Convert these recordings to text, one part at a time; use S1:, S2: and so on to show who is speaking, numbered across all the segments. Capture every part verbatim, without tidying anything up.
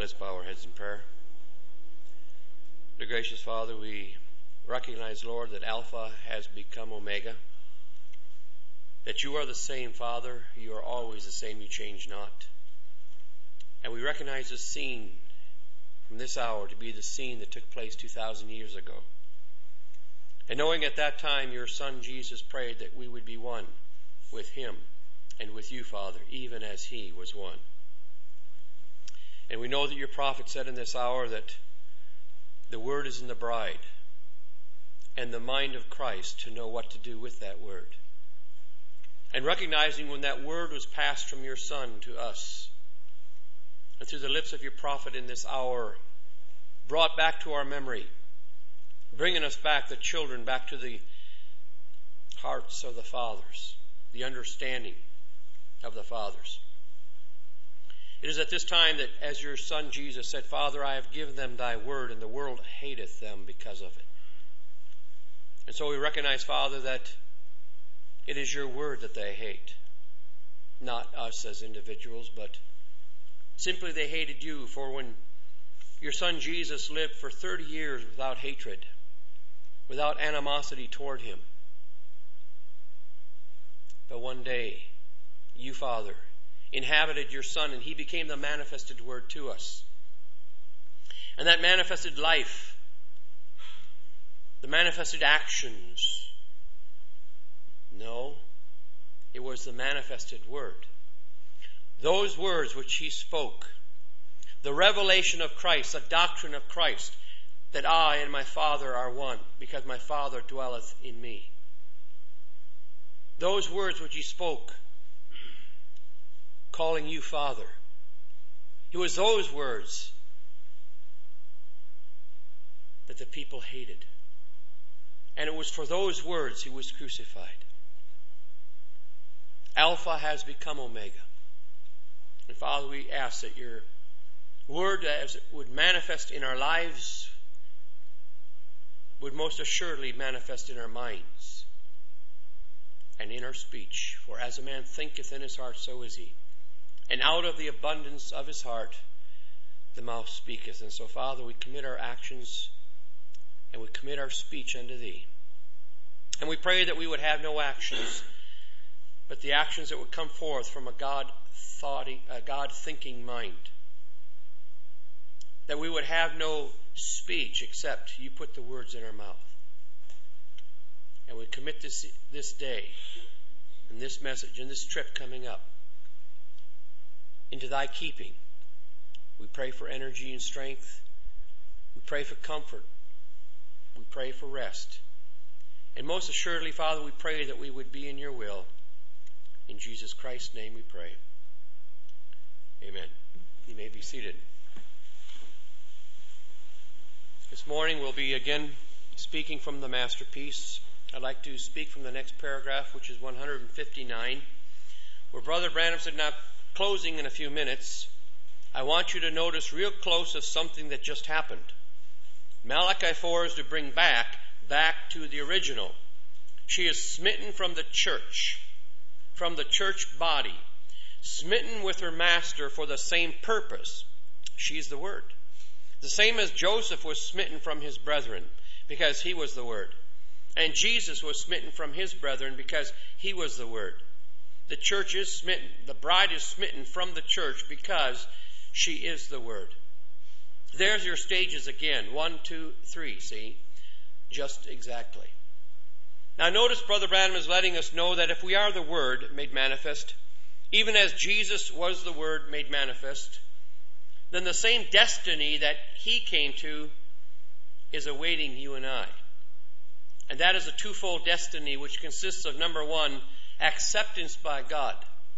S1: Let's bow our heads in prayer. Dear gracious Father, we recognize, Lord, that Alpha has become Omega, that you are the same, Father. You are always the same. You change not. And we recognize this scene from this hour to be the scene that took place two thousand years ago. And knowing at that time your Son Jesus prayed that we would be one with him and with you, Father, even as he was one. And we know that your prophet said in this hour that the word is in the bride and the mind of Christ to know what to do with that word. And recognizing when that word was passed from your Son to us and through the lips of your prophet in this hour, brought back to our memory, bringing us back, the children, back to the hearts of the fathers, the understanding of the fathers. It is at this time that, as your Son Jesus said, Father, I have given them thy word, and the world hateth them because of it. And so we recognize, Father, that it is your word that they hate. Not us as individuals, but simply they hated you. For when your Son Jesus lived for thirty years without hatred, without animosity toward him. But one day, you, Father, inhabited your Son, and he became the manifested word to us. And that manifested life, the manifested actions, no, it was the manifested word. Those words which he spoke, the revelation of Christ, the doctrine of Christ, that I and my Father are one, because my Father dwelleth in me. Those words which he spoke, calling you Father. It was those words that the people hated. And it was for those words he was crucified. Alpha has become Omega. And Father, we ask that your word, as it would manifest in our lives, would most assuredly manifest in our minds and in our speech. For as a man thinketh in his heart, so is he. And out of the abundance of his heart, the mouth speaketh. And so, Father, we commit our actions and we commit our speech unto thee. And we pray that we would have no actions, but the actions that would come forth from a God thoughty, a God thinking mind. That we would have no speech except you put the words in our mouth. And we commit this, this day and this message and this trip coming up into thy keeping. We pray for energy and strength. We pray for comfort. We pray for rest. And most assuredly, Father, we pray that we would be in your will. In Jesus Christ's name we pray. Amen. You may be seated. This morning we'll be again speaking from the masterpiece. I'd like to speak from the next paragraph, which is one hundred fifty-nine, where Brother Branham said, now closing in a few minutes, I want you to notice real close of something that just happened. Malachi four is to bring back, back to the original. She is smitten from the church, from the church body, smitten with her master for the same purpose. She's the word. The same as Joseph was smitten from his brethren, because he was the word. And Jesus was smitten from his brethren, because he was the word. The church is smitten. The bride is smitten from the church because she is the word. There's your stages again. One, two, three. See? Just exactly. Now notice Brother Branham is letting us know that if we are the word made manifest, even as Jesus was the word made manifest, then the same destiny that he came to is awaiting you and I. And that is a twofold destiny which consists of, number one, acceptance by God,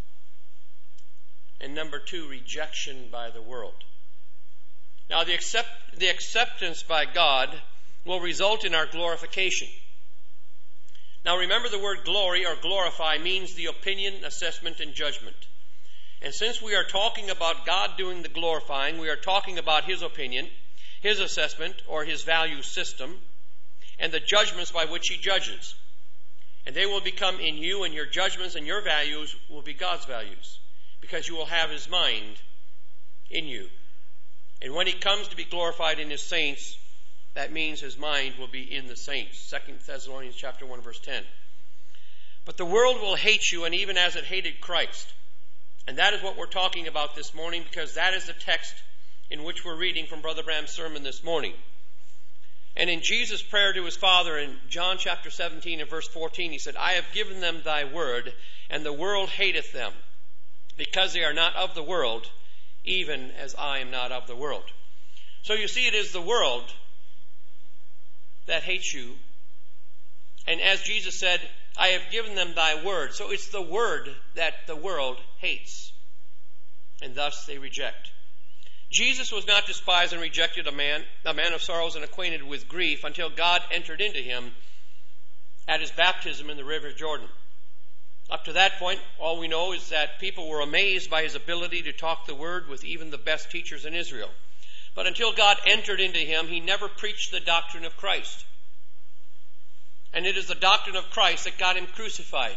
S1: and number two, rejection by the world. Now the accept, the acceptance by God will result in our glorification. Now remember, the word glory or glorify means the opinion, assessment, and judgment. And since we are talking about God doing the glorifying, we are talking about his opinion, his assessment, or his value system, and the judgments by which he judges. And they will become in you, and your judgments and your values will be God's values, because you will have his mind in you. And when he comes to be glorified in his saints, that means his mind will be in the saints. Second Thessalonians chapter one, verse ten. But the world will hate you, and even as it hated Christ. And that is what we're talking about this morning, because that is the text in which we're reading from Brother Bram's sermon this morning. And in Jesus' prayer to his Father in John chapter seventeen and verse fourteen, he said, I have given them thy word, and the world hateth them, because they are not of the world, even as I am not of the world. So you see, it is the world that hates you. And as Jesus said, I have given them thy word. So it's the word that the world hates, and thus they reject. Jesus was not despised and rejected a man, a man of sorrows and acquainted with grief, until God entered into him at his baptism in the river Jordan. Up to that point, all we know is that people were amazed by his ability to talk the word with even the best teachers in Israel. But until God entered into him, he never preached the doctrine of Christ. And it is the doctrine of Christ that got him crucified.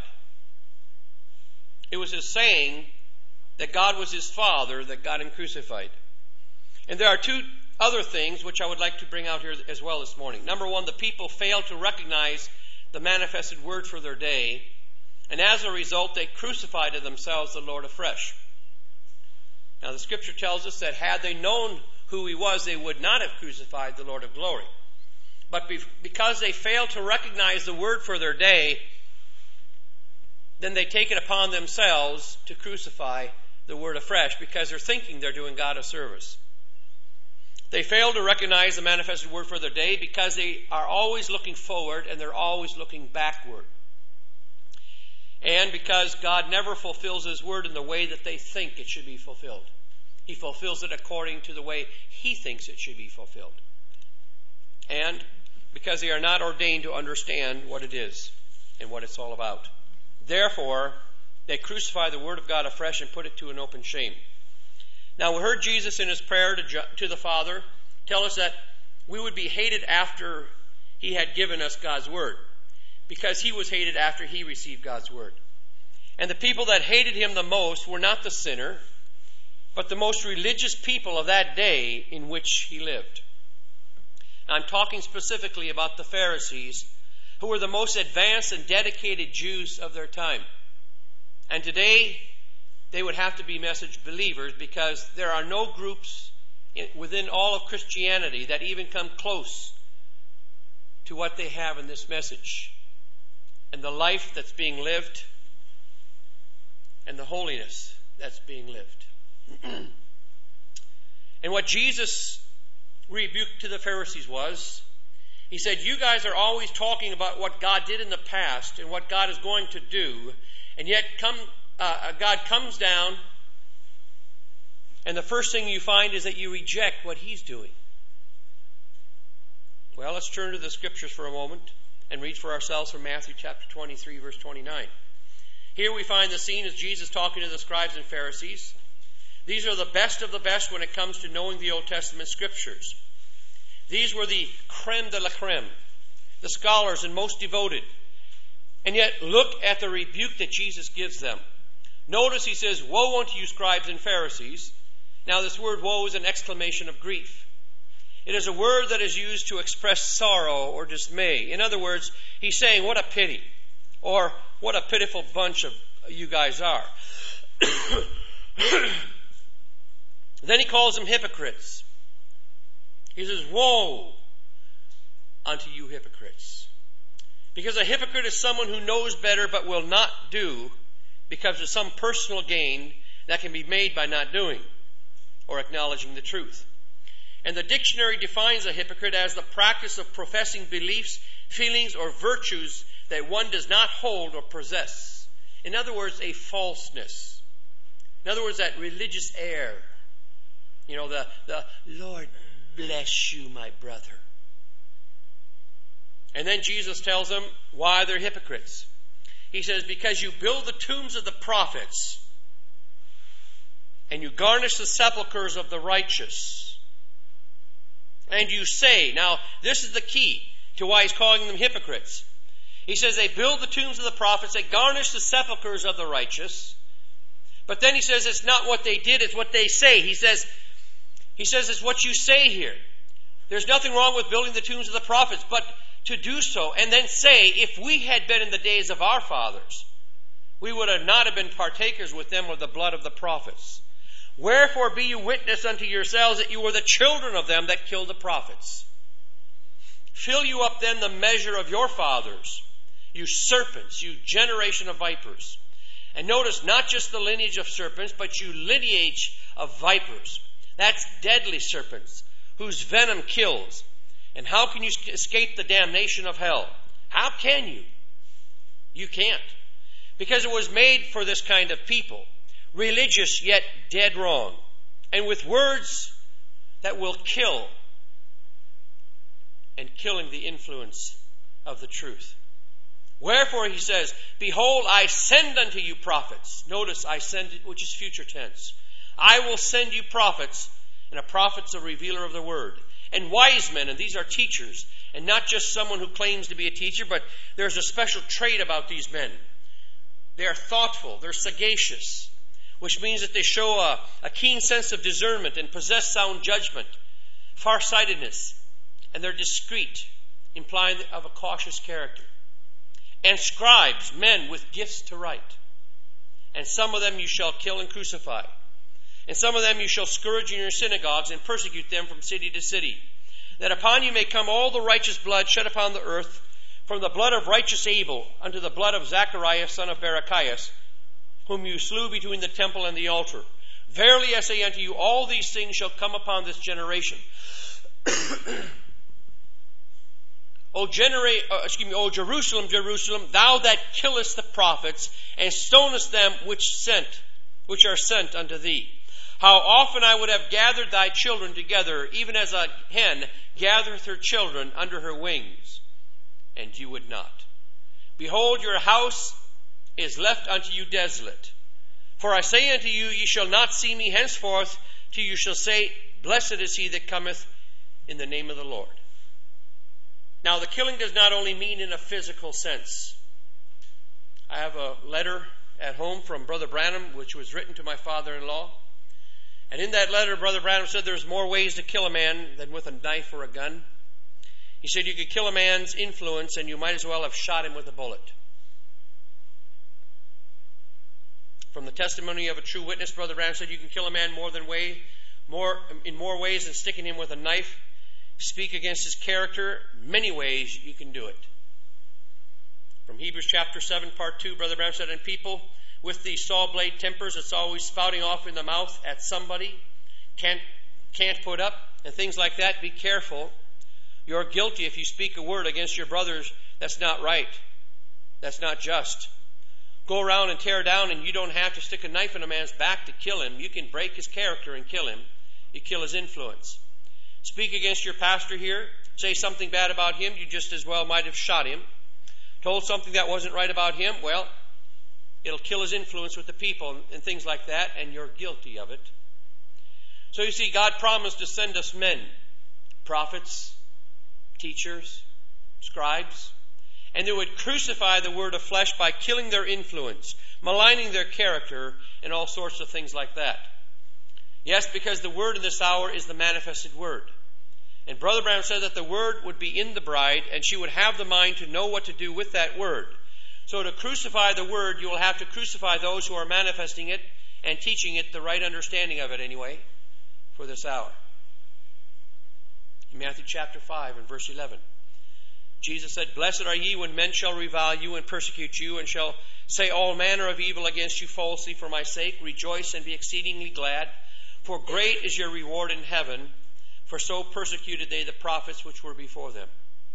S1: It was his saying that God was his Father that got him crucified. And there are two other things which I would like to bring out here as well this morning. Number one, the people failed to recognize the manifested word for their day, and as a result, they crucified to themselves the Lord afresh. Now, the Scripture tells us that had they known who he was, they would not have crucified the Lord of glory. But because they failed to recognize the word for their day, then they take it upon themselves to crucify the word afresh, because they're thinking they're doing God a service. They fail to recognize the manifested word for their day because they are always looking forward and they're always looking backward. And because God never fulfills his word in the way that they think it should be fulfilled. He fulfills it according to the way he thinks it should be fulfilled. And because they are not ordained to understand what it is and what it's all about. Therefore, they crucify the word of God afresh and put it to an open shame. Now, we heard Jesus in his prayer to, to the Father tell us that we would be hated after he had given us God's word, because he was hated after he received God's word. And the people that hated him the most were not the sinner, but the most religious people of that day in which he lived. Now, I'm talking specifically about the Pharisees, who were the most advanced and dedicated Jews of their time. And today, they would have to be message believers, because there are no groups in, within all of Christianity that even come close to what they have in this message. And the life that's being lived and the holiness that's being lived. And what Jesus rebuked to the Pharisees was, he said, you guys are always talking about what God did in the past and what God is going to do, and yet come Uh, God comes down, and the first thing you find is that you reject what he's doing. Well, let's turn to the Scriptures for a moment and read for ourselves from Matthew chapter twenty-three, verse twenty-nine. Here we find the scene as Jesus talking to the scribes and Pharisees. These are the best of the best when it comes to knowing the Old Testament Scriptures. These were the creme de la creme, the scholars and most devoted. And yet, look at the rebuke that Jesus gives them. Notice he says, woe unto you, scribes and Pharisees. Now this word woe is an exclamation of grief. It is a word that is used to express sorrow or dismay. In other words, he's saying, what a pity, or what a pitiful bunch of you guys are. Then he calls them hypocrites. He says, woe unto you hypocrites. Because a hypocrite is someone who knows better but will not do, because of some personal gain that can be made by not doing or acknowledging the truth. And the dictionary defines a hypocrite as the practice of professing beliefs, feelings, or virtues that one does not hold or possess. In other words, a falseness. In other words, that religious air. You know, the, the Lord bless you, my brother. And then Jesus tells them why they're hypocrites. He says, because you build the tombs of the prophets, and you garnish the sepulchres of the righteous. And you say, now this is the key to why he's calling them hypocrites. He says they build the tombs of the prophets, they garnish the sepulchres of the righteous. But then he says it's not what they did, it's what they say. He says, He says it's what you say here. There's nothing wrong with building the tombs of the prophets, but to do so and then say, if we had been in the days of our fathers, we would have not have been partakers with them of the blood of the prophets. Wherefore be you witness unto yourselves that you were the children of them that killed the prophets. Fill you up then the measure of your fathers, you serpents, you generation of vipers. And notice not just the lineage of serpents, but you lineage of vipers. That's deadly serpents, whose venom kills. And how can you escape the damnation of hell? How can you? You can't. Because it was made for this kind of people. Religious yet dead wrong. And with words that will kill. And killing the influence of the truth. Wherefore he says, behold, I send unto you prophets. Notice, I send, which is future tense. I will send you prophets, and a prophet's a revealer of the word. And wise men, and these are teachers, and not just someone who claims to be a teacher, but there's a special trait about these men. They are thoughtful, they're sagacious, which means that they show a, a keen sense of discernment and possess sound judgment, farsightedness, and they're discreet, implying of a cautious character. And scribes, men with gifts to write. And some of them you shall kill and crucify. And some of them you shall scourge in your synagogues and persecute them from city to city. That upon you may come all the righteous blood shed upon the earth, from the blood of righteous Abel unto the blood of Zacharias son of Barachias, whom you slew between the temple and the altar. Verily I say unto you, all these things shall come upon this generation. O, genera- uh, excuse me, O Jerusalem, Jerusalem, thou that killest the prophets, and stonest them which sent, which are sent unto thee. How often I would have gathered thy children together, even as a hen gathereth her children under her wings, and you would not. Behold, your house is left unto you desolate. For I say unto you, ye shall not see me henceforth, till you shall say, blessed is he that cometh in the name of the Lord. Now, the killing does not only mean in a physical sense. I have a letter at home from Brother Branham, which was written to my father-in-law. And in that letter, Brother Branham said there's more ways to kill a man than with a knife or a gun. He said you could kill a man's influence and you might as well have shot him with a bullet. From the testimony of a true witness, Brother Branham said you can kill a man more than way, more in more ways than sticking him with a knife. Speak against his character. Many ways you can do it. From Hebrews chapter seven, part two, Brother Branham said, and people with these saw blade tempers, it's always spouting off in the mouth at somebody, can't, can't put up, and things like that, be careful. You're guilty if you speak a word against your brothers. That's not right. That's not just. Go around and tear down, and you don't have to stick a knife in a man's back to kill him. You can break his character and kill him. You kill his influence. Speak against your pastor here. Say something bad about him. You just as well might have shot him. Told something that wasn't right about him. Well, it'll kill his influence with the people and, and things like that, and you're guilty of it. So you see, God promised to send us men, prophets, teachers, scribes, and they would crucify the word of flesh by killing their influence, maligning their character, and all sorts of things like that. Yes, because the word in this hour is the manifested word. And Brother Branham said that the word would be in the bride, and she would have the mind to know what to do with that word. So to crucify the word, you will have to crucify those who are manifesting it and teaching it the right understanding of it anyway for this hour. In Matthew chapter five and verse eleven, Jesus said, blessed are ye when men shall revile you and persecute you, and shall say all manner of evil against you falsely for my sake. Rejoice and be exceedingly glad, for great is your reward in heaven, for so persecuted they the prophets which were before them.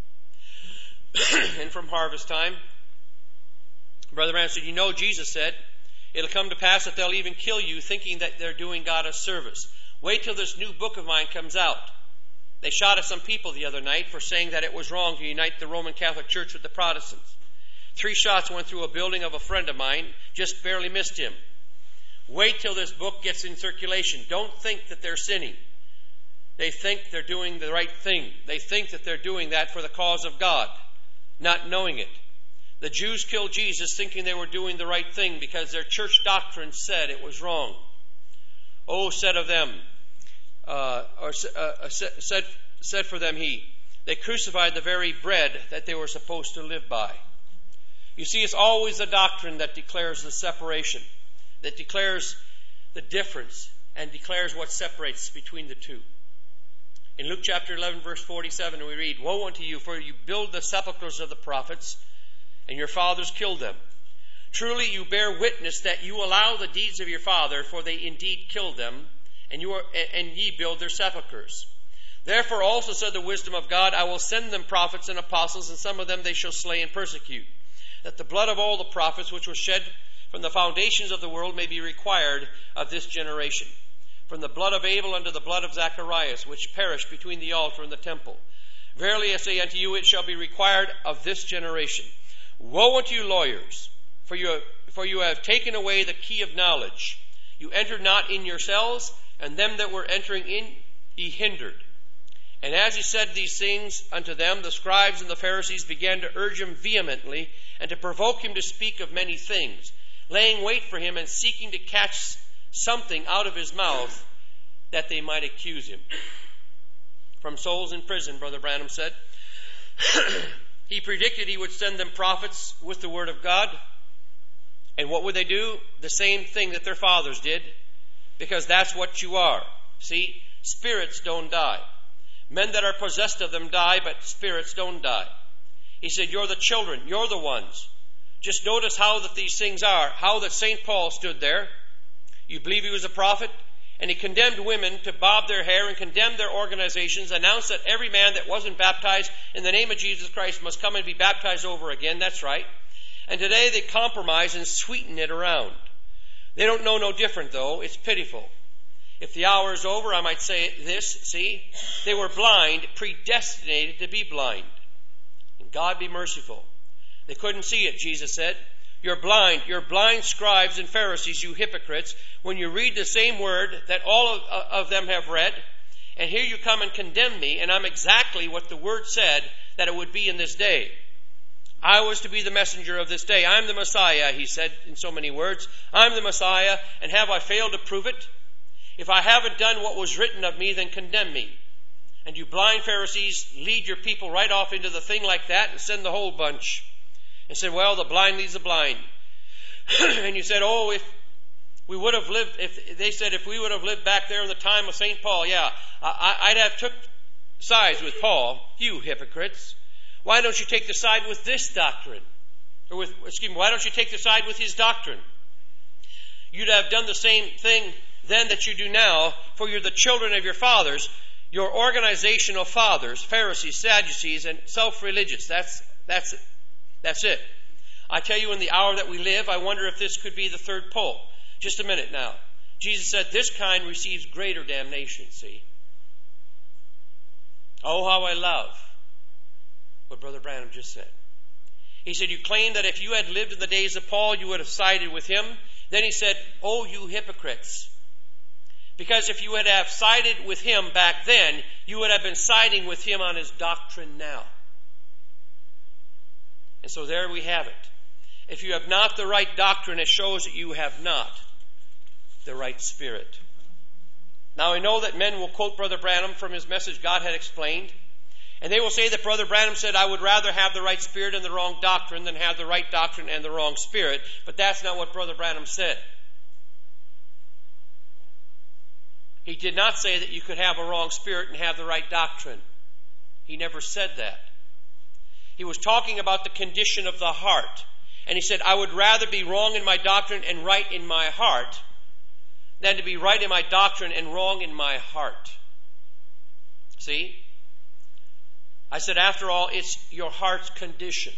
S1: And from harvest time, Brother Branham said, you know, Jesus said, it'll come to pass that they'll even kill you thinking that they're doing God a service. Wait till this new book of mine comes out. They shot at some people the other night for saying that it was wrong to unite the Roman Catholic Church with the Protestants. Three shots went through a building of a friend of mine, just barely missed him. Wait till this book gets in circulation. Don't think that they're sinning. They think they're doing the right thing. They think that they're doing that for the cause of God, not knowing it. The Jews killed Jesus thinking they were doing the right thing because their church doctrine said it was wrong. Oh, said of them, uh, or uh, said, said for them he, they crucified the very bread that they were supposed to live by. You see, it's always the doctrine that declares the separation, that declares the difference, and declares what separates between the two. In Luke chapter eleven, verse forty-seven, we read, Woe unto you, for you build the sepulchres of the prophets, and your fathers killed them. Truly you bear witness that you allow the deeds of your father, for they indeed killed them, and you are, and ye build their sepulchres. Therefore also said the wisdom of God, I will send them prophets and apostles, and some of them they shall slay and persecute, that the blood of all the prophets which was shed from the foundations of the world may be required of this generation. From the blood of Abel unto the blood of Zacharias, which perished between the altar and the temple. Verily I say unto you, it shall be required of this generation. Woe unto you lawyers, for you have, for you have taken away the key of knowledge. You entered not in yourselves, and them that were entering in ye hindered. And as he said these things unto them, the scribes and the Pharisees began to urge him vehemently, and to provoke him to speak of many things, laying wait for him and seeking to catch something out of his mouth that they might accuse him. From souls in prison, Brother Branham said, he predicted he would send them prophets with the word of God. And what would they do? The same thing that their fathers did, because that's what you are. See, spirits don't die. Men that are possessed of them die, but spirits don't die. He said, you're the children, you're the ones. Just notice how that these things are, how that Saint Paul stood there. You believe he was a prophet? And he condemned women to bob their hair and condemned their organizations, announced that every man that wasn't baptized in the name of Jesus Christ must come and be baptized over again. That's right. And today they compromise and sweeten it around. They don't know no different, though. It's pitiful. If the hour is over, I might say this, see, they were blind, predestinated to be blind. And God be merciful. They couldn't see it, Jesus said. You're blind, you're blind scribes and Pharisees, you hypocrites, when you read the same word that all of, uh, of them have read, and here you come and condemn me, and I'm exactly what the word said that it would be in this day. I was to be the messenger of this day. I'm the Messiah, he said in so many words. I'm the Messiah, and have I failed to prove it? If I haven't done what was written of me, then condemn me. And you blind Pharisees lead your people right off into the thing like that and send the whole bunch. And said, well, the blind leads the blind. And you said, oh, if we would have lived, if they said, if we would have lived back there in the time of Saint Paul, yeah, I, I'd have took sides with Paul. You hypocrites. Why don't you take the side with this doctrine? Or with, excuse me, why don't you take the side with his doctrine? You'd have done the same thing then that you do now, for you're the children of your fathers, your organizational fathers, Pharisees, Sadducees, and self-religious. That's, that's it. That's it. I tell you, in the hour that we live, I wonder if this could be the third pole. Just a minute now. Jesus said, this kind receives greater damnation, see. Oh, how I love what Brother Branham just said. He said, you claim that if you had lived in the days of Paul, you would have sided with him. Then he said, oh, you hypocrites. Because if you would have sided with him back then, you would have been siding with him on his doctrine now. And so there we have it. If you have not the right doctrine, it shows that you have not the right spirit. Now I know that men will quote Brother Branham from his message God had explained. And they will say that Brother Branham said, I would rather have the right spirit and the wrong doctrine than have the right doctrine and the wrong spirit. But that's not what Brother Branham said. He did not say that you could have a wrong spirit and have the right doctrine. He never said that. He was talking about the condition of the heart. And he said, I would rather be wrong in my doctrine and right in my heart than to be right in my doctrine and wrong in my heart. See? I said, after all, it's your heart's condition.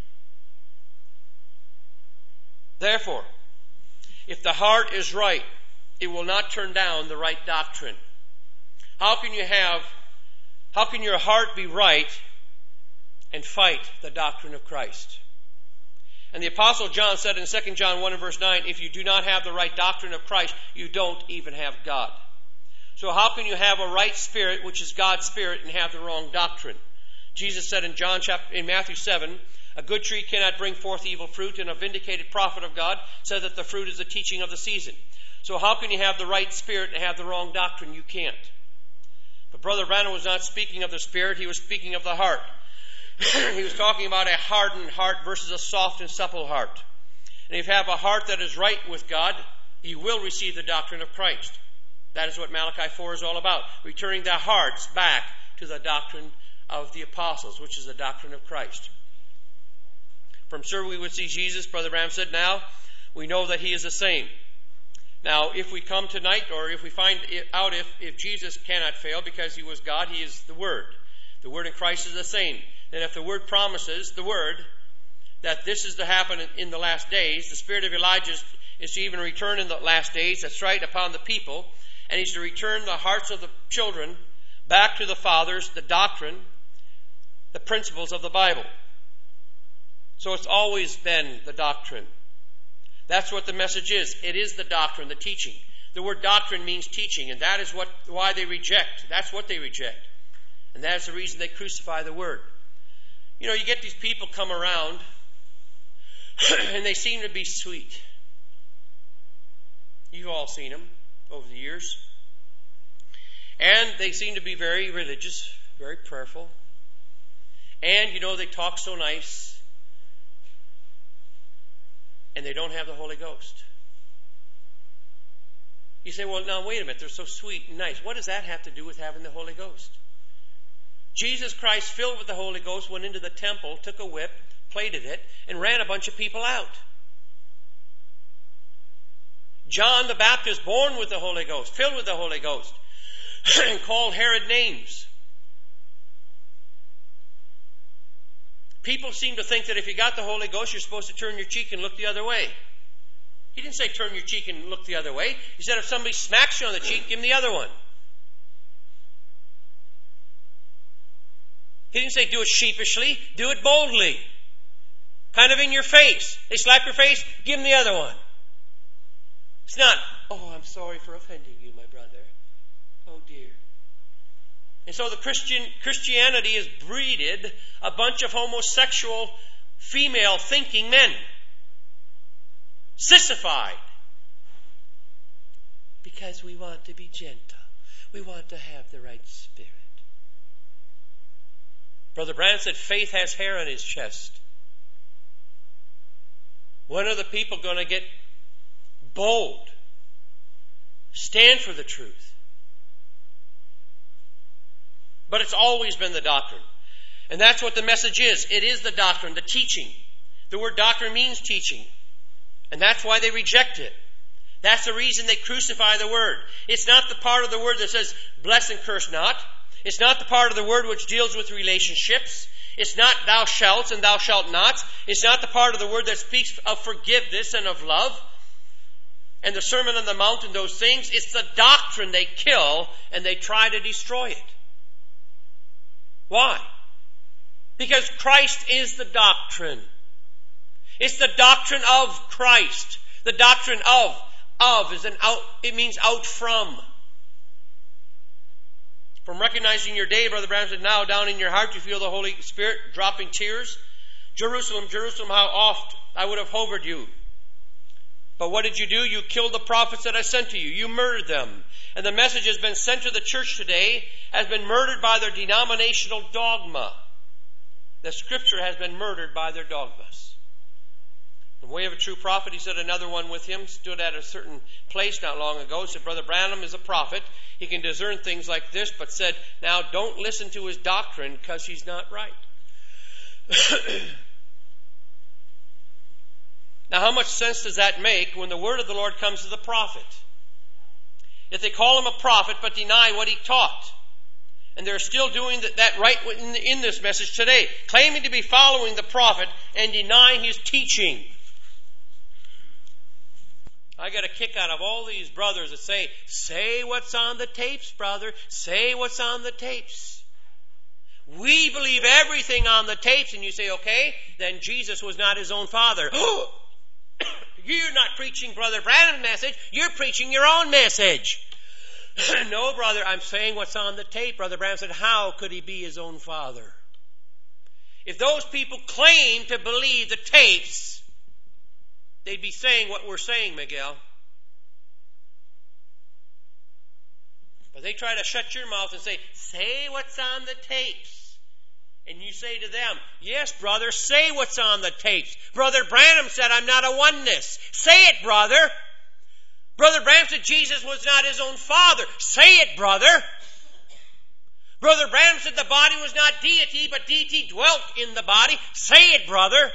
S1: Therefore, if the heart is right, it will not turn down the right doctrine. How can you have, how can your heart be right and fight the doctrine of Christ? And the Apostle John said in Second John one and verse nine, if you do not have the right doctrine of Christ, you don't even have God. So how can you have a right spirit, which is God's spirit, and have the wrong doctrine? Jesus said in John chapter, in Matthew seven, a good tree cannot bring forth evil fruit, and a vindicated prophet of God said that the fruit is the teaching of the season. So how can you have the right spirit and have the wrong doctrine? You can't. But Brother Branham was not speaking of the spirit, he was speaking of the heart. He was talking about a hardened heart versus a soft and supple heart. And if you have a heart that is right with God, you will receive the doctrine of Christ. That is what Malachi four is all about. Returning their hearts back to the doctrine of the apostles, which is the doctrine of Christ. From sure we would see Jesus, Brother Branham said, now we know that he is the same. Now, if we come tonight, or if we find out if, if Jesus cannot fail because he was God, he is the Word. The Word in Christ is the same. Then if the Word promises, the Word, that this is to happen in the last days, the spirit of Elijah is to even return in the last days, that's right, upon the people, and he's to return the hearts of the children back to the fathers, the doctrine, the principles of the Bible. So it's always been the doctrine. That's what the message is. It is the doctrine, the teaching. The word doctrine means teaching, and that is what why they reject. That's what they reject. And that is the reason they crucify the word. You know, you get these people come around, and they seem to be sweet. You've all seen them over the years. And they seem to be very religious, very prayerful. And, you know, they talk so nice. And they don't have the Holy Ghost. You say, well, now wait a minute, they're so sweet and nice. What does that have to do with having the Holy Ghost? Jesus Christ, filled with the Holy Ghost, went into the temple, took a whip, plated it, and ran a bunch of people out. John the Baptist, born with the Holy Ghost, filled with the Holy Ghost, and called Herod names. People seem to think that if you got the Holy Ghost, you're supposed to turn your cheek and look the other way. He didn't say turn your cheek and look the other way. He said if somebody smacks you on the cheek, give him the other one. He didn't say do it sheepishly, do it boldly. Kind of in your face. They slap your face, give them the other one. It's not, oh, I'm sorry for offending you, my brother. Oh, dear. And so the Christian Christianity has breeded a bunch of homosexual, female-thinking men. Sissified. Because we want to be gentle. We want to have the right spirit. Brother Branham said faith has hair on his chest. When are the people going to get bold? Stand for the truth. But it's always been the doctrine. And that's what the message is. It is the doctrine, the teaching. The word doctrine means teaching. And that's why they reject it. That's the reason they crucify the word. It's not the part of the word that says, bless and curse not. It's not the part of the word which deals with relationships. It's not thou shalt and thou shalt not. It's not the part of the word that speaks of forgiveness and of love. And the Sermon on the Mount and those things. It's the doctrine they kill and they try to destroy it. Why? Because Christ is the doctrine. It's the doctrine of Christ. The doctrine of. Of is an out, it means out from. From recognizing your day, Brother Branham said, now down in your heart you feel the Holy Spirit dropping tears. Jerusalem, Jerusalem, how oft I would have hovered you. But what did you do? You killed the prophets that I sent to you. You murdered them. And the message has been sent to the church today, has been murdered by their denominational dogma. The Scripture has been murdered by their dogmas. The way of a true prophet, he said another one with him stood at a certain place not long ago. He said, Brother Branham is a prophet. He can discern things like this, but said, now don't listen to his doctrine because he's not right. Now, how much sense does that make when the word of the Lord comes to the prophet? If they call him a prophet but deny what he taught. And they're still doing that right in this message today, claiming to be following the prophet and denying his teaching. I got a kick out of all these brothers that say, say what's on the tapes, brother. Say what's on the tapes. We believe everything on the tapes. And you say, okay, then Jesus was not his own father. You're not preaching Brother Branham's message. You're preaching your own message. No, brother, I'm saying what's on the tape. Brother Branham said, how could he be his own father? If those people claim to believe the tapes, they'd be saying what we're saying, Miguel. But they try to shut your mouth and say, say what's on the tapes. And you say to them, yes, brother, say what's on the tapes. Brother Branham said, I'm not a oneness. Say it, brother. Brother Branham said Jesus was not his own father. Say it, brother. Brother Branham said the body was not deity, but deity dwelt in the body. Say it, brother.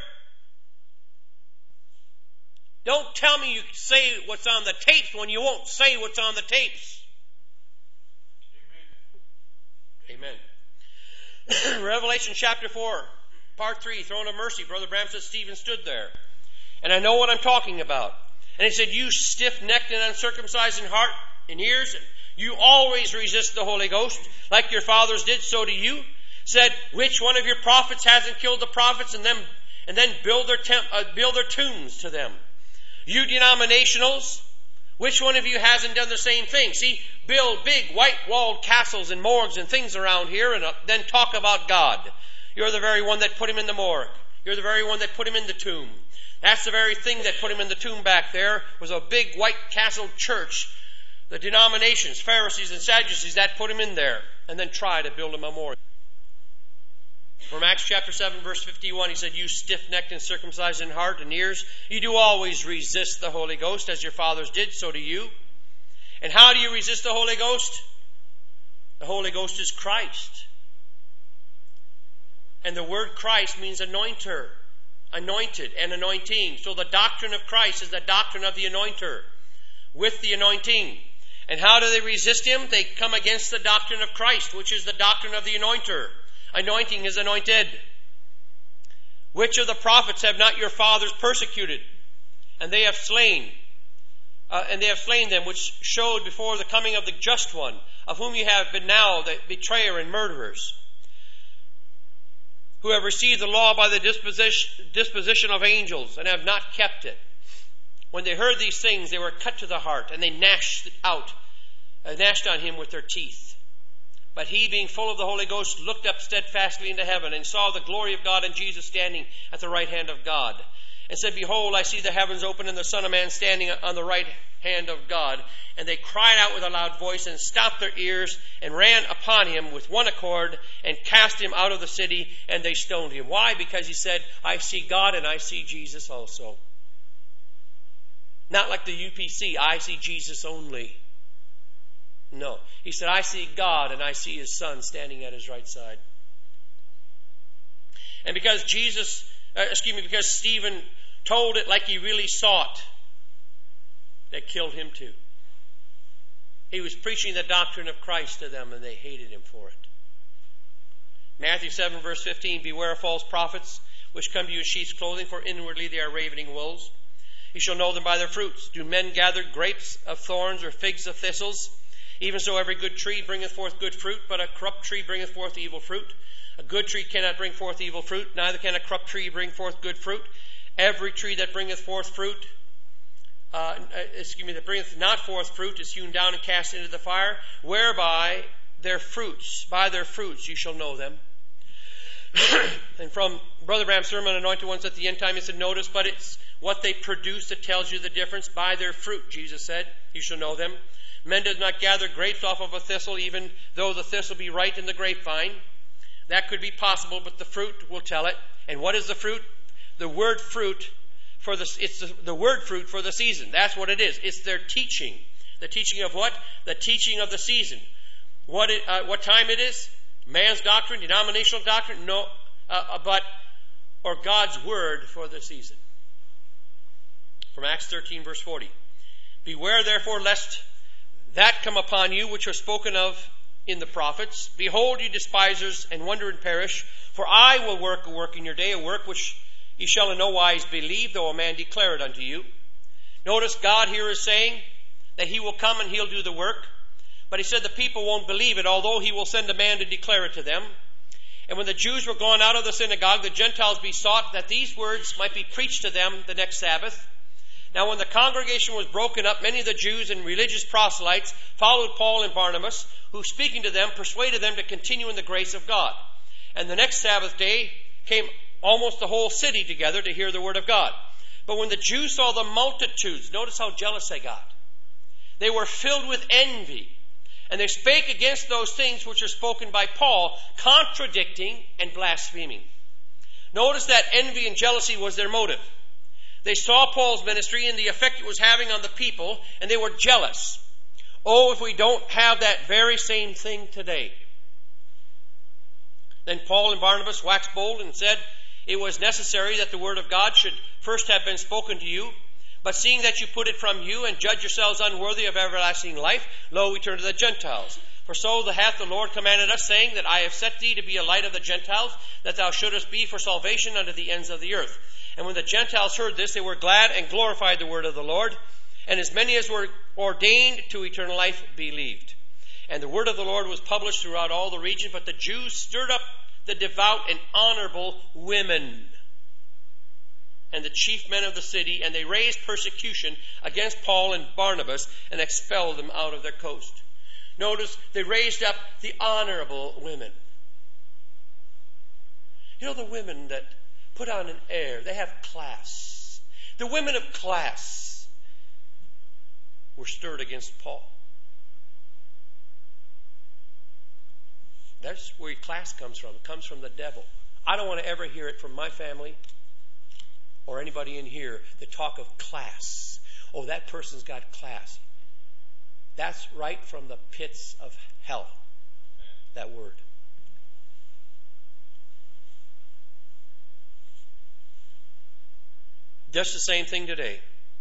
S1: Don't tell me you say what's on the tapes when you won't say what's on the tapes. Amen. Amen. Revelation chapter four, part three, throne of mercy. Brother Branham said Stephen stood there. And I know what I'm talking about. And he said, you stiff-necked and uncircumcised in heart and ears, you always resist the Holy Ghost, like your fathers did, so do you. Said, which one of your prophets hasn't killed the prophets and them and then build their temp, uh, build their tombs to them? You denominationals, which one of you hasn't done the same thing? See, build big white-walled castles and morgues and things around here and uh, then talk about God. You're the very one that put him in the morgue. You're the very one that put him in the tomb. That's the very thing that put him in the tomb back there, was a big white castle church. The denominations, Pharisees and Sadducees, that put him in there, and then try to build a memorial. From Acts chapter seven, verse fifty-one, he said, you stiff-necked and circumcised in heart and ears, you do always resist the Holy Ghost, as your fathers did, so do you. And how do you resist the Holy Ghost? The Holy Ghost is Christ. And the word Christ means anointer. Anointed and anointing. So the doctrine of Christ is the doctrine of the anointer with the anointing. And how do they resist him? They come against the doctrine of Christ, which is the doctrine of the anointer. Anointing is anointed. Which of the prophets have not your fathers persecuted? And they have slain. Uh, and they have slain them, which showed before the coming of the just one, of whom you have been now the betrayer and murderers, who have received the law by the disposition, disposition of angels, and have not kept it. When they heard these things, they were cut to the heart, and they gnashed out, uh, gnashed on him with their teeth. But he, being full of the Holy Ghost, looked up steadfastly into heaven, and saw the glory of God and Jesus standing at the right hand of God, and said, behold, I see the heavens open, and the Son of Man standing on the right hand of God. And they cried out with a loud voice, and stopped their ears, and ran upon him with one accord, and cast him out of the city, and they stoned him. Why? Because he said, I see God and I see Jesus also. Not like the U P C, I see Jesus only. No. He said, I see God and I see his Son standing at his right side. And because Jesus, uh, excuse me, because Stephen told it like he really saw it, they killed him too. He was preaching the doctrine of Christ to them, and they hated him for it. Matthew seven, verse fifteen, beware of false prophets, which come to you in sheep's clothing, for inwardly they are ravening wolves. You shall know them by their fruits. Do men gather grapes of thorns or figs of thistles? Even so every good tree bringeth forth good fruit, but a corrupt tree bringeth forth evil fruit. A good tree cannot bring forth evil fruit, neither can a corrupt tree bring forth good fruit. Every tree that bringeth forth fruit, uh, excuse me, that bringeth not forth fruit is hewn down and cast into the fire, whereby their fruits, by their fruits you shall know them. And from Brother Branham's sermon, Anointed Ones at the End Time, he said, notice, but it's what they produce that tells you the difference. By their fruit, Jesus said, you shall know them. Men does not gather grapes off of a thistle, even though the thistle be right in the grapevine. That could be possible, but the fruit will tell it. And what is the fruit? The word fruit for the, it's the, the word fruit for the season. That's what it is. It's their teaching. The teaching of what? The teaching of the season. What it, uh, what time it is? Man's doctrine, denominational doctrine? No, uh, but, or God's word for the season. From Acts thirteen, verse forty. Beware therefore lest that come upon you which are spoken of in the prophets. Behold, you despisers, and wonder and perish. For I will work a work in your day, a work which ye shall in no wise believe, though a man declare it unto you. Notice God here is saying that he will come and he'll do the work. But he said the people won't believe it, although he will send a man to declare it to them. And when the Jews were gone out of the synagogue, the Gentiles besought that these words might be preached to them the next Sabbath. Now when the congregation was broken up, many of the Jews and religious proselytes followed Paul and Barnabas, who speaking to them persuaded them to continue in the grace of God. And the next Sabbath day came almost the whole city together to hear the word of God. But when the Jews saw the multitudes, notice how jealous they got. They were filled with envy, And they spake against those things which are spoken by Paul, contradicting and blaspheming. Notice that envy and jealousy was their motive. They saw Paul's ministry and the effect it was having on the people, and they were jealous. Oh, if we don't have that very same thing today. Then Paul and Barnabas waxed bold and said, it was necessary that the word of God should first have been spoken to you. But seeing that you put it from you and judge yourselves unworthy of everlasting life, lo, we turn to the Gentiles. For so the hath the Lord commanded us, saying that I have set thee to be a light of the Gentiles, that thou shouldest be for salvation unto the ends of the earth. And when the Gentiles heard this, they were glad and glorified the word of the Lord. And as many as were ordained to eternal life believed. And the word of the Lord was published throughout all the region, but the Jews stirred up the devout and honorable women and the chief men of the city, and they raised persecution against Paul and Barnabas and expelled them out of their coast. Notice, they raised up the honorable women. You know, the women that put on an air, they have class. The women of class were stirred against Paul. That's where your class comes from. It comes from the devil. I don't want to ever hear it from my family or anybody in here that talk of class. Oh, that person's got class. That's right from the pits of hell, that word. Just the same thing today.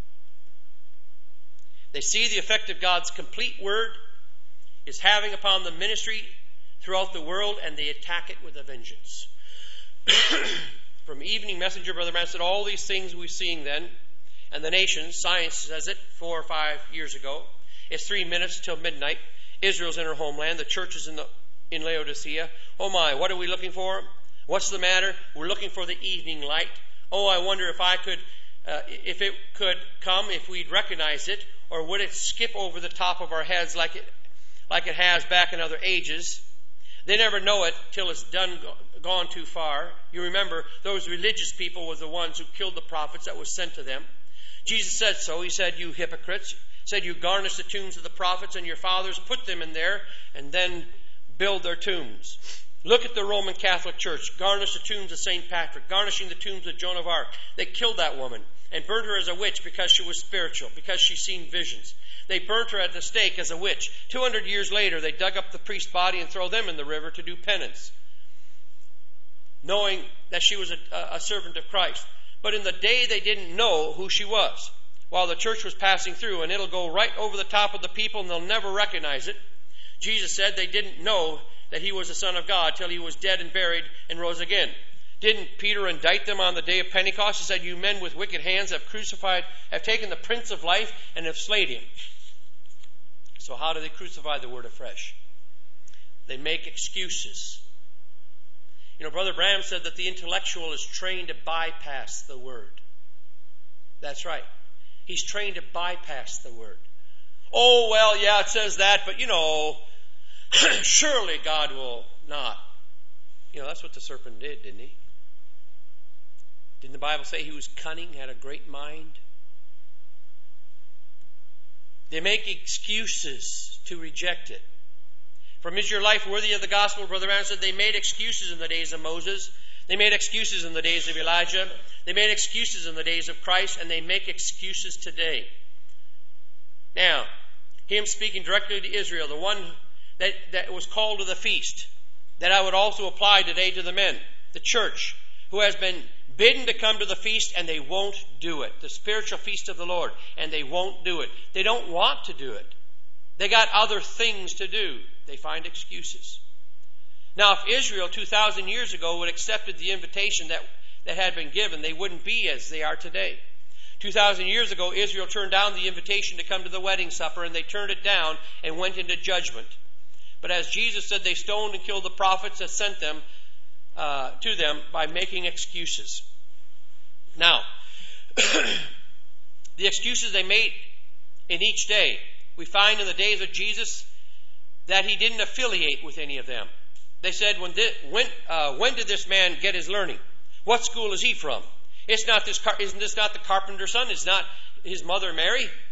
S1: They see the effect of God's complete word is having upon the ministry throughout the world, and they attack it with a vengeance. From Evening Messenger, Brother Branham said, all these things we're seeing then, and the nations, science says it four or five years ago, it's three minutes till midnight. Israel's in her homeland. The church is in, the, in Laodicea. Oh my, what are we looking for? What's the matter? We're looking for the evening light. Oh, I wonder if I could, uh, if it could come, if we'd recognize it, or would it skip over the top of our heads like it, like it has back in other ages? They never know it till it's done, gone too far. You remember, those religious people were the ones who killed the prophets that was sent to them. Jesus said so. He said, you hypocrites, said you garnish the tombs of the prophets, and your fathers put them in there and then build their tombs. Look at the Roman Catholic Church. Garnish the tombs of Saint Patrick, garnishing the tombs of Joan of Arc. They killed that woman and burned her as a witch because she was spiritual, because she seen visions. They burnt her at the stake as a witch. Two hundred years later, they dug up the priest's body and throw them in the river to do penance, knowing that she was a, a servant of Christ. But in the day, they didn't know who she was while the church was passing through, and it'll go right over the top of the people, and they'll never recognize it. Jesus said they didn't know that he was the Son of God till he was dead and buried and rose again. Didn't Peter indict them on the day of Pentecost? He said, you men with wicked hands have crucified, have taken the Prince of Life and have slain him. So how do they crucify the word afresh? They make excuses. You know, Brother Branham said that the intellectual is trained to bypass the word. That's right. He's trained to bypass the word. Oh, well, yeah, it says that, but you know, surely God will not. You know, that's what the serpent did, didn't he? Didn't the Bible say he was cunning, had a great mind? They make excuses to reject it. From Is Your Life Worthy of the Gospel, Brother Branham said they made excuses in the days of Moses. They made excuses in the days of Elijah. They made excuses in the days of Christ, and they make excuses today. Now, him speaking directly to Israel, the one that, that was called to the feast, that I would also apply today to the men, the church, who has been bidden to come to the feast, and they won't do it. The spiritual feast of the Lord, and they won't do it. They don't want to do it. They got other things to do. They find excuses. Now, if Israel two thousand years ago would have accepted the invitation that, that had been given, they wouldn't be as they are today. two thousand years ago, Israel turned down the invitation to come to the wedding supper, and they turned it down and went into judgment. But as Jesus said, they stoned and killed the prophets that sent them uh, to them by making excuses. Now, the excuses they made in each day, we find in the days of Jesus that he didn't affiliate with any of them. They said, when did, when, uh, when did this man get his learning? What school is he from? It's not this. Isn't this not the carpenter's son? It's not his mother Mary.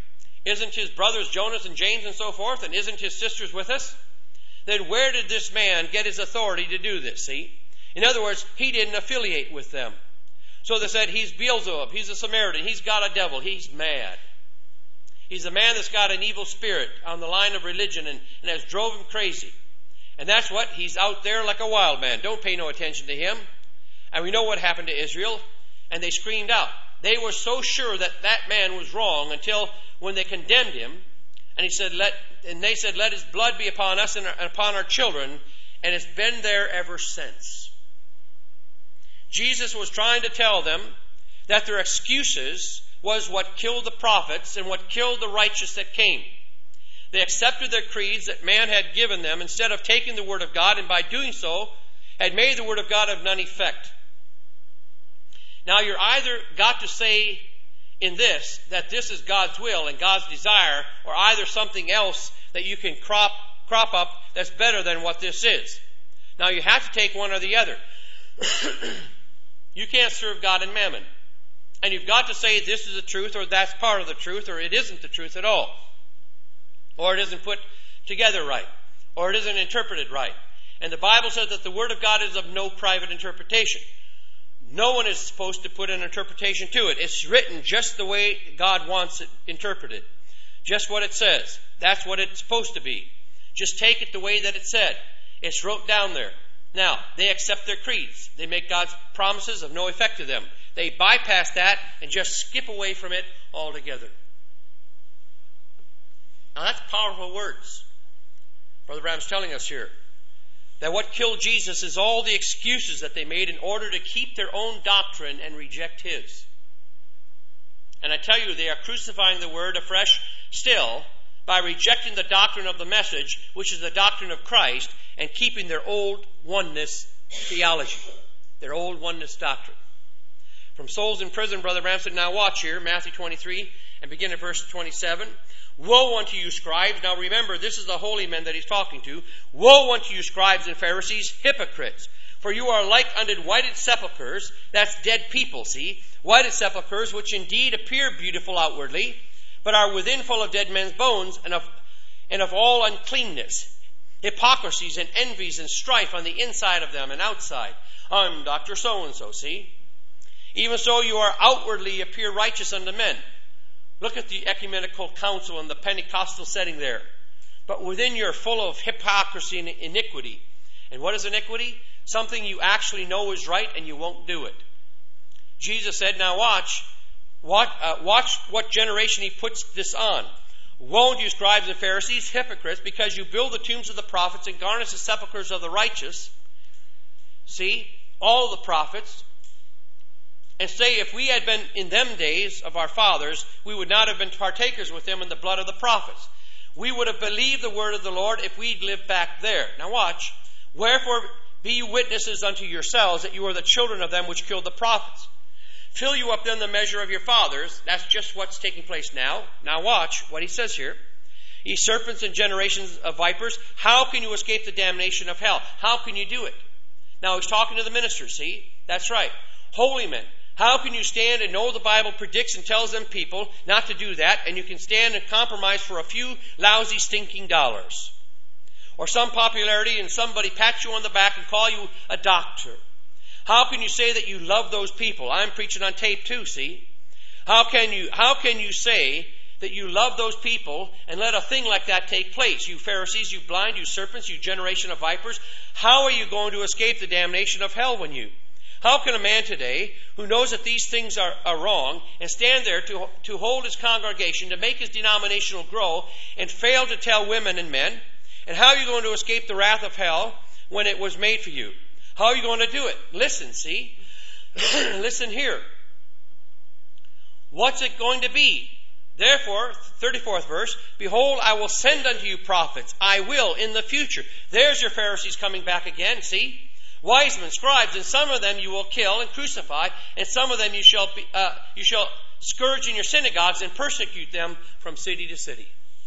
S1: Isn't his brothers Jonas and James and so forth? And isn't his sisters with us? Then where did this man get his authority to do this, see? In other words, he didn't affiliate with them. So they said, he's Beelzebub, he's a Samaritan, he's got a devil, he's mad. He's a man that's got an evil spirit on the line of religion and, and has drove him crazy. And that's what, he's out there like a wild man. Don't pay no attention to him. And we know what happened to Israel. And they screamed out. They were so sure that that man was wrong until when they condemned him. And he said, "Let," and they said, "Let his blood be upon us and upon our children." And it's been there ever since. Jesus was trying to tell them that their excuses was what killed the prophets and what killed the righteous that came. They accepted their creeds that man had given them instead of taking the Word of God, and by doing so had made the Word of God of none effect. Now you're either got to say in this that this is God's will and God's desire, or either something else that you can crop crop up that's better than what this is. Now you have to take one or the other. You can't serve God and mammon. And you've got to say this is the truth, or that's part of the truth, or it isn't the truth at all. Or it isn't put together right. Or it isn't interpreted right. And the Bible says that the Word of God is of no private interpretation. No one is supposed to put an interpretation to it. It's written just the way God wants it interpreted. Just what it says. That's what it's supposed to be. Just take it the way that it said. It's wrote down there. Now, they accept their creeds. They make God's promises of no effect to them. They bypass that and just skip away from it altogether. Now that's powerful words. Brother Branham's telling us here that what killed Jesus is all the excuses that they made in order to keep their own doctrine and reject his. And I tell you, they are crucifying the word afresh still by rejecting the doctrine of the message, which is the doctrine of Christ, and keeping their old oneness theology, their old oneness doctrine. From Souls in Prison, Brother Branham said, now watch here, Matthew twenty-three, and begin at verse twenty-seven. Woe unto you, scribes. Now remember, this is the holy men that he's talking to. Woe unto you, scribes and Pharisees, hypocrites. For you are like unto whited sepulchres. That's dead people, see. Whited sepulchres, which indeed appear beautiful outwardly, but are within full of dead men's bones, and of, and of all uncleanness. Hypocrisies and envies and strife on the inside of them and outside. I'm Doctor So-and-so, see. Even so you are outwardly appear righteous unto men. Look at the ecumenical council and the Pentecostal setting there. But within you're full of hypocrisy and iniquity. And what is iniquity? Something you actually know is right and you won't do it. Jesus said, now watch, watch, uh, watch what generation he puts this on. Woe unto you, scribes and Pharisees, hypocrites, because you build the tombs of the prophets and garnish the sepulchres of the righteous. See, all the prophets. And say, if we had been in them days of our fathers, we would not have been partakers with them in the blood of the prophets. We would have believed the word of the Lord if we'd lived back there. Now watch. Wherefore be you witnesses unto yourselves that you are the children of them which killed the prophets. Fill you up then the measure of your fathers. That's just what's taking place now. Now watch what he says here. Ye serpents and generations of vipers, how can you escape the damnation of hell? How can you do it? Now he's talking to the ministers, see? That's right. Holy men. How can you stand and know the Bible predicts and tells them people not to do that, and you can stand and compromise for a few lousy, stinking dollars? Or some popularity and somebody pat you on the back and call you a doctor. How can you say that you love those people? I'm preaching on tape too, see? How can you, how can you say that you love those people and let a thing like that take place? You Pharisees, you blind, you serpents, you generation of vipers. How are you going to escape the damnation of hell when you... How can a man today who knows that these things are, are wrong and stand there to, to hold his congregation, to make his denominational grow, and fail to tell women and men? And how are you going to escape the wrath of hell when it was made for you? How are you going to do it? Listen, see? Listen here. What's it going to be? Therefore, thirty-fourth verse, behold, I will send unto you prophets. I will in the future. There's your Pharisees coming back again, see? Wise men, scribes, and some of them you will kill and crucify, and some of them you shall be, uh, you shall scourge in your synagogues and persecute them from city to city.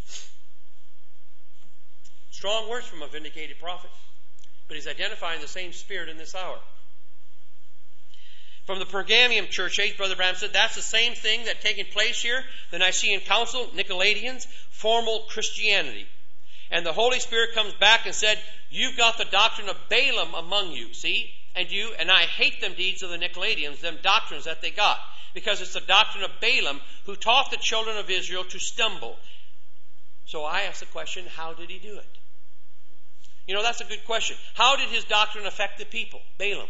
S1: Strong words from a vindicated prophet, but he's identifying the same spirit in this hour. From the Pergamium church age, Brother Branham said, that's the same thing that taking place here, the Nicene Council, Nicolaitans, formal Christianity. And the Holy Spirit comes back and said, you've got the doctrine of Balaam among you, see? And you, and I hate them deeds of the Nicolaitans, them doctrines that they got. Because it's the doctrine of Balaam who taught the children of Israel to stumble. So I ask the question, how did he do it? You know, that's a good question. How did his doctrine affect the people? Balaam.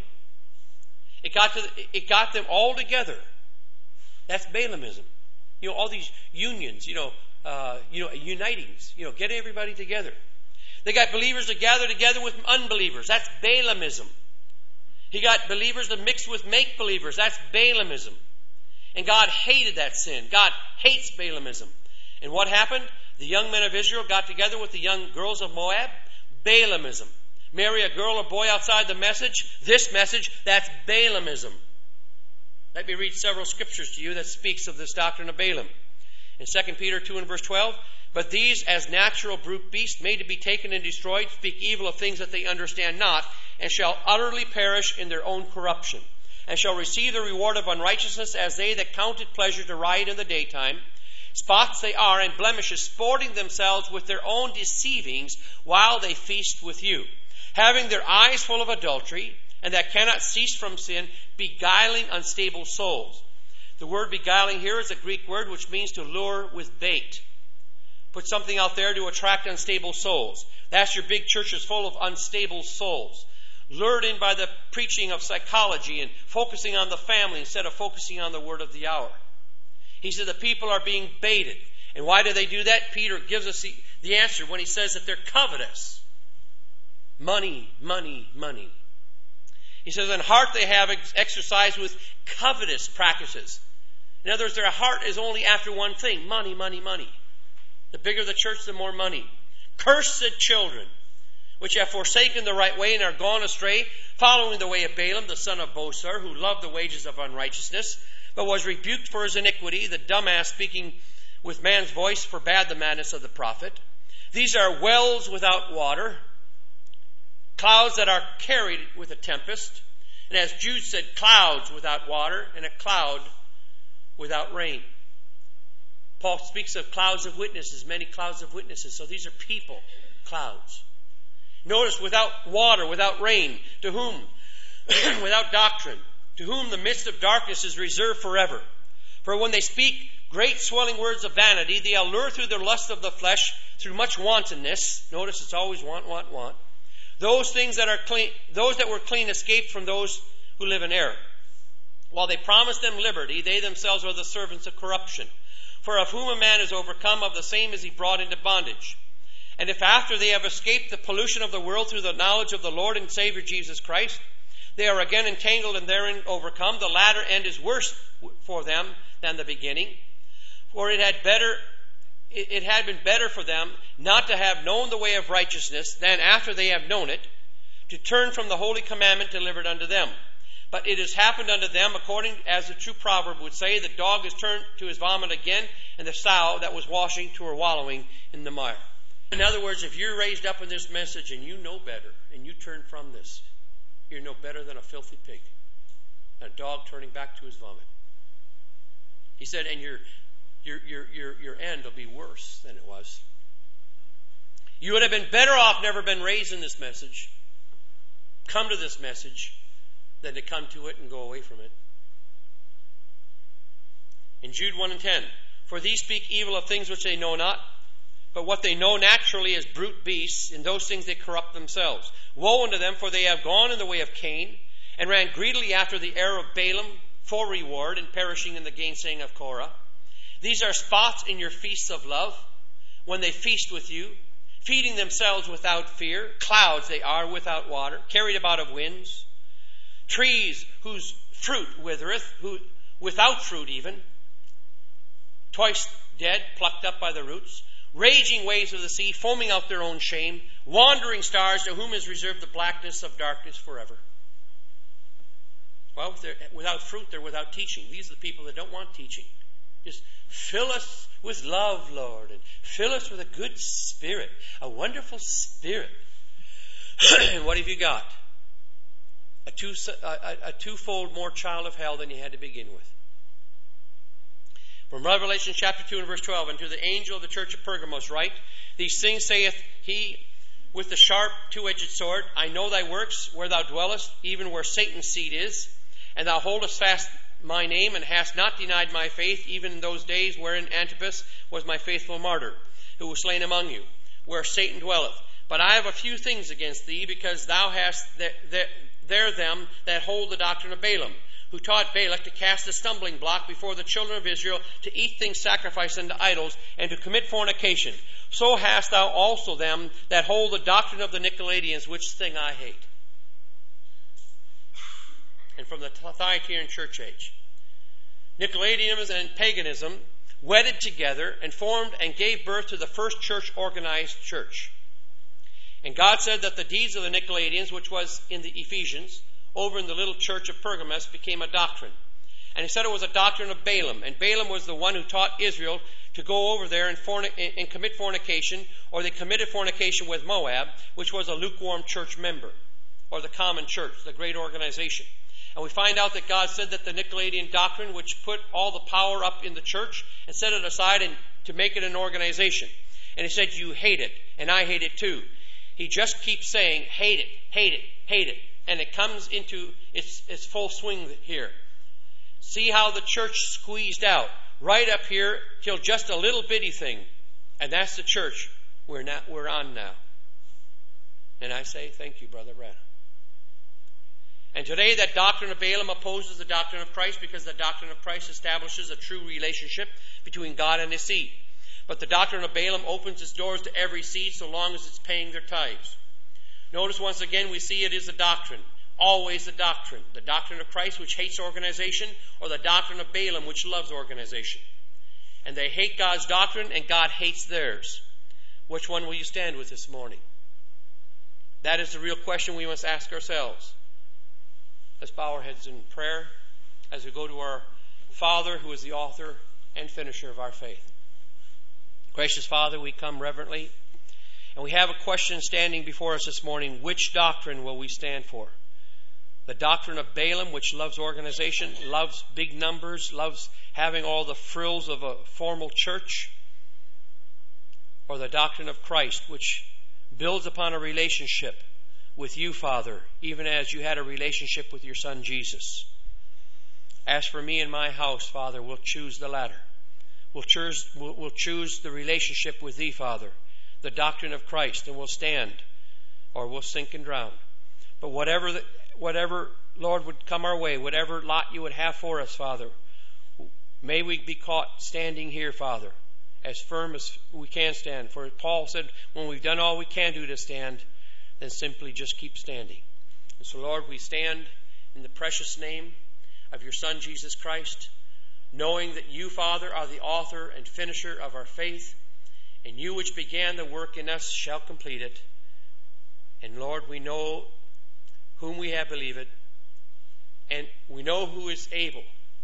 S1: It got to the, it got them all together. That's Balaamism. You know, all these unions, you know, uh, you know, unitings, you know, get everybody together. They got believers to gather together with unbelievers. That's Balaamism. He got believers to mix with make-believers. That's Balaamism. And God hated that sin. God hates Balaamism. And what happened? The young men of Israel got together with the young girls of Moab. Balaamism. Marry a girl or boy outside the message. This message, that's Balaamism. Let me read several scriptures to you that speaks of this doctrine of Balaam. In Second Peter two and verse twelve, but these as natural brute beasts made to be taken and destroyed speak evil of things that they understand not, and shall utterly perish in their own corruption, and shall receive the reward of unrighteousness as they that count it pleasure to ride in the daytime. Spots they are and blemishes, sporting themselves with their own deceivings while they feast with you, having their eyes full of adultery, and that cannot cease from sin, beguiling unstable souls. The word beguiling here is a Greek word which means to lure with bait. Put something out there to attract unstable souls. That's your big churches full of unstable souls. Lured in by the preaching of psychology and focusing on the family instead of focusing on the word of the hour. He said the people are being baited. And why do they do that? Peter gives us the, the answer when he says that they're covetous. Money, money, money. He says, in heart they have ex- exercised with covetous practices. In other words, their heart is only after one thing. Money, money, money. The bigger the church, the more money. Cursed children, which have forsaken the right way and are gone astray, following the way of Balaam, the son of Bosor, who loved the wages of unrighteousness, but was rebuked for his iniquity. The dumbass speaking with man's voice forbade the madness of the prophet. These are wells without water, clouds that are carried with a tempest. And as Jude said, clouds without water and a cloud without rain. Paul speaks of clouds of witnesses, many clouds of witnesses. So these are people, clouds. Notice, without water, without rain, to whom, without doctrine, to whom the midst of darkness is reserved forever. For when they speak great swelling words of vanity, they allure through their lust of the flesh, through much wantonness. Notice it's always want, want, want. Those things that are clean, those that were clean escaped from those who live in error. While they promise them liberty, they themselves are the servants of corruption. For of whom a man is overcome, of the same is he brought into bondage. And if after they have escaped the pollution of the world through the knowledge of the Lord and Savior Jesus Christ, they are again entangled and therein overcome, the latter end is worse for them than the beginning. For it had better, it, it had been better for them not to have known the way of righteousness than after they have known it, to turn from the holy commandment delivered unto them. But it has happened unto them according as the true proverb would say, the dog is turned to his vomit again, and the sow that was washing to her wallowing in the mire. In other words, if you're raised up in this message and you know better, and you turn from this, you're no better than a filthy pig, a dog turning back to his vomit. He said, and your your your your your end will be worse than it was. You would have been better off never been raised in this message, come to this message, than to come to it and go away from it. In Jude one and ten, for these speak evil of things which they know not, but what they know naturally is brute beasts, in those things they corrupt themselves. Woe unto them, for they have gone in the way of Cain, and ran greedily after the error of Balaam, for reward, and perishing in the gainsaying of Korah. These are spots in your feasts of love, when they feast with you, feeding themselves without fear. Clouds they are without water, carried about of winds. Trees whose fruit withereth, who without fruit even, twice dead, plucked up by the roots. Raging waves of the sea, foaming out their own shame. Wandering stars, to whom is reserved the blackness of darkness forever. Well, without fruit, they're without teaching. These are the people that don't want teaching. Just fill us with love, Lord, and fill us with a good spirit, a wonderful spirit. And what have you got? a, two, a, a twofold more child of hell than you had to begin with. From Revelation chapter two and verse twelve, and to the angel of the church of Pergamos write, these things saith he with the sharp two-edged sword, I know thy works, where thou dwellest, even where Satan's seat is, and thou holdest fast my name, and hast not denied my faith, even in those days wherein Antipas was my faithful martyr, who was slain among you, where Satan dwelleth. But I have a few things against thee, because thou hast there them that hold the doctrine of Balaam, who taught Balak to cast a stumbling block before the children of Israel, to eat things sacrificed unto idols, and to commit fornication. So hast thou also them that hold the doctrine of the Nicolaitans, which thing I hate. And from the Thyatiran church age, Nicolaitanism and paganism wedded together and formed and gave birth to the first church organized church. And God said that the deeds of the Nicolaitans, which was in the Ephesians, over in the little church of Pergamos, became a doctrine. And he said it was a doctrine of Balaam. And Balaam was the one who taught Israel to go over there and, fornic- and commit fornication, or they committed fornication with Moab, which was a lukewarm church member, or the common church, the great organization. And we find out that God said that the Nicolaitan doctrine, which put all the power up in the church and set it aside and to make it an organization. And he said, you hate it, and I hate it too. He just keeps saying, hate it, hate it, hate it. And it comes into its, its full swing here. See how the church squeezed out right up here till just a little bitty thing. And that's the church we're, not, we're on now. And I say, thank you, Brother Brad. And today that doctrine of Balaam opposes the doctrine of Christ, because the doctrine of Christ establishes a true relationship between God and his seed. But the doctrine of Balaam opens its doors to every seed so long as it's paying their tithes. Notice once again we see it is a doctrine. Always a doctrine. The doctrine of Christ, which hates organization, or the doctrine of Balaam, which loves organization. And they hate God's doctrine and God hates theirs. Which one will you stand with this morning? That is the real question we must ask ourselves. Let's bow our heads in prayer as we go to our Father, who is the author and finisher of our faith. Gracious Father, we come reverently, and we have a question standing before us this morning. Which doctrine will we stand for? The doctrine of Balaam, which loves organization, loves big numbers, loves having all the frills of a formal church? Or the doctrine of Christ, which builds upon a relationship with you, Father, even as you had a relationship with your Son, Jesus? As for me and my house, Father, we'll choose the latter. We'll choose, we'll, we'll choose the relationship with thee, Father, the doctrine of Christ, and we'll stand or we'll sink and drown. But whatever, the, whatever, Lord, would come our way, whatever lot you would have for us, Father, may we be caught standing here, Father, as firm as we can stand. For Paul said, when we've done all we can do to stand, then simply just keep standing. And so, Lord, we stand in the precious name of your Son, Jesus Christ, knowing that you, Father, are the author and finisher of our faith, and you which began the work in us shall complete it. And Lord, we know whom we have believed, and we know who is able.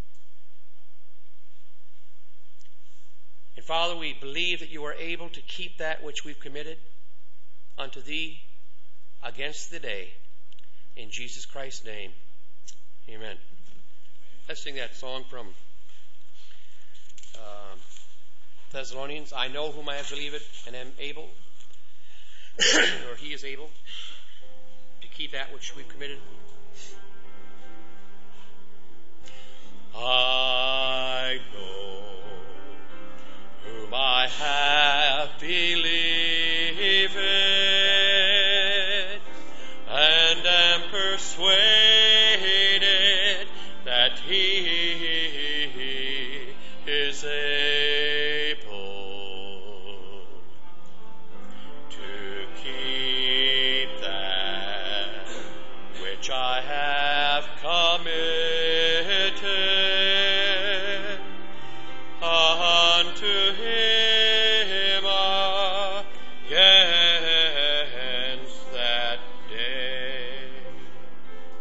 S1: And Father, we believe that you are able to keep that which we've committed unto thee against the day. In Jesus Christ's name, amen. Let's sing that song from Um, Thessalonians. I know whom I have believed and am able, or he is able, to keep that which we've committed. I know whom I have believed and am persuaded that he is able to keep that which I have